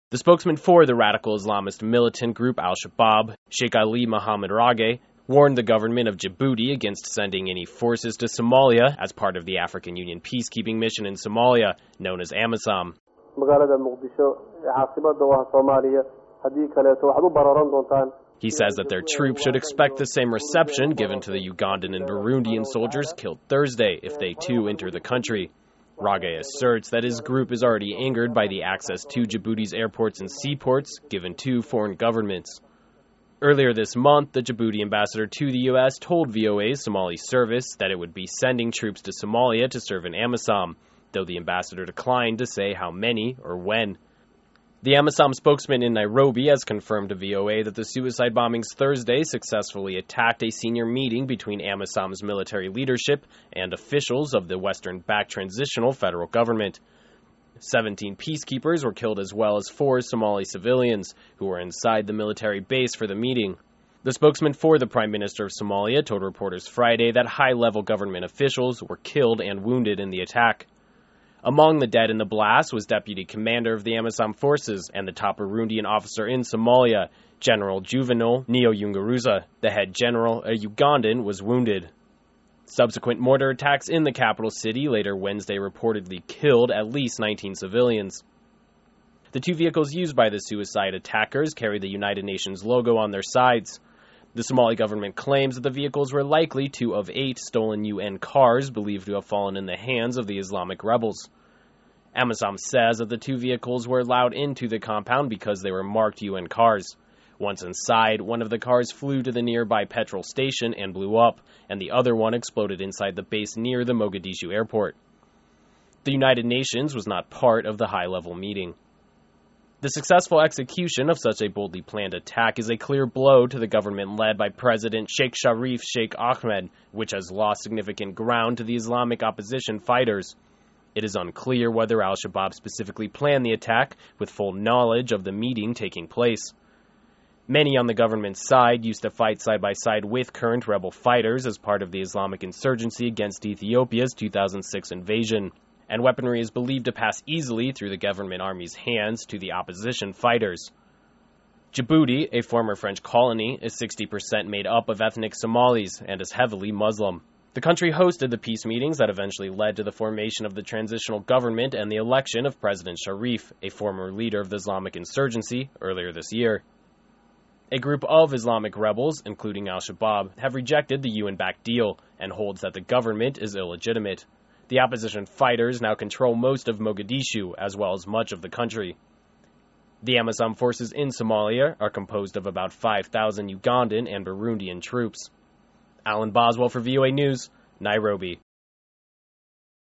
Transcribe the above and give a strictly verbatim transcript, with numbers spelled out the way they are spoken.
The spokesman for the radical Islamist militant group Al-Shabaab, Sheikh Ali Mohammed Rage, warned the government of Djibouti against sending any forces to Somalia as part of the African Union peacekeeping mission in Somalia, known as AMISOM. He says that their troops should expect the same reception given to the Ugandan and Burundian soldiers killed Thursday if they too enter the country. Rage asserts that his group is already angered by the access to Djibouti's airports and seaports given to foreign governments. Earlier this month, the Djibouti ambassador to the U S told V O A's Somali service that it would be sending troops to Somalia to serve in AMISOM, though the ambassador declined to say how many or when. The AMISOM spokesman in Nairobi has confirmed to V O A that the suicide bombings Thursday successfully attacked a senior meeting between AMISOM's military leadership and officials of the Western-backed transitional federal government. Seventeen peacekeepers were killed as well as four Somali civilians who were inside the military base for the meeting. The spokesman for the Prime Minister of Somalia told reporters Friday that high-level government officials were killed and wounded in the attack. Among the dead in the blast was Deputy Commander of the AMISOM forces and the top Burundian officer in Somalia, General Juvenal Niyonguruza. The head general, a Ugandan, was wounded. Subsequent mortar attacks in the capital city later Wednesday reportedly killed at least nineteen civilians. The two vehicles used by the suicide attackers carry the United Nations logo on their sides. The Somali government claims that the vehicles were likely two of eight stolen U N cars believed to have fallen in the hands of the Islamic rebels. AMISOM says that the two vehicles were allowed into the compound because they were marked U N cars. Once inside, one of the cars flew to the nearby petrol station and blew up, and the other one exploded inside the base near the Mogadishu airport. The United Nations was not part of the high-level meeting. The successful execution of such a boldly planned attack is a clear blow to the government led by President Sheikh Sharif Sheikh Ahmed, which has lost significant ground to the Islamic opposition fighters. It is unclear whether Al-Shabaab specifically planned the attack with full knowledge of the meeting taking place. Many on the government's side used to fight side by side with current rebel fighters as part of the Islamic insurgency against Ethiopia's two thousand six invasion, and weaponry is believed to pass easily through the government army's hands to the opposition fighters. Djibouti, a former French colony, is sixty percent made up of ethnic Somalis and is heavily Muslim. The country hosted the peace meetings that eventually led to the formation of the transitional government and the election of President Sharif, a former leader of the Islamic insurgency, earlier this year. A group of Islamic rebels, including Al-Shabaab, have rejected the U N-backed deal and holds that the government is illegitimate. The opposition fighters now control most of Mogadishu, as well as much of the country. The AMISOM forces in Somalia are composed of about five thousand Ugandan and Burundian troops. Alan Boswell for V O A News, Nairobi.